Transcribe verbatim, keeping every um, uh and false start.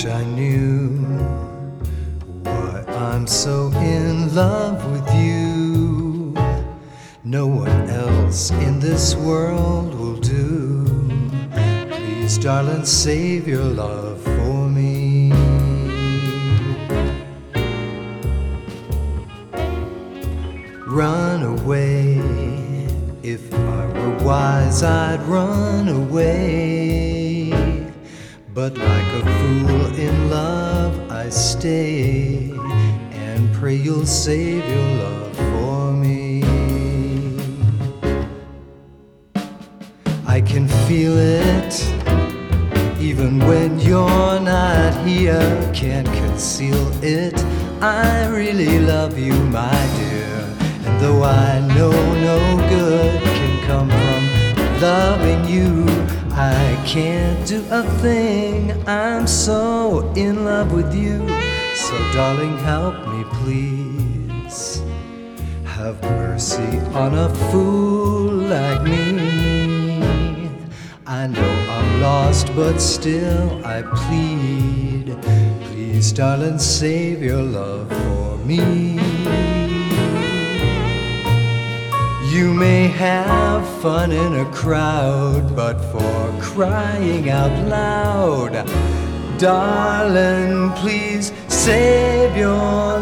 wish I knew why I'm so in love with you. No one else in this world will do. Please, darling, save your love for me. Run away. If I were wise, I'd run away. But like a fool in love, I stay and pray you'll save your love for me. I can feel it even when you're not here. Can't conceal it. I really love you, my dear. And though I know no good can come from loving you, I can't do a thing. I'm so in love with you. So darling, help me please. Have mercy on a fool like me. I know I'm lost, but still I plead. Please, darling, save your love for me. You may have fun in a crowd, but for crying out loud, darling, please save your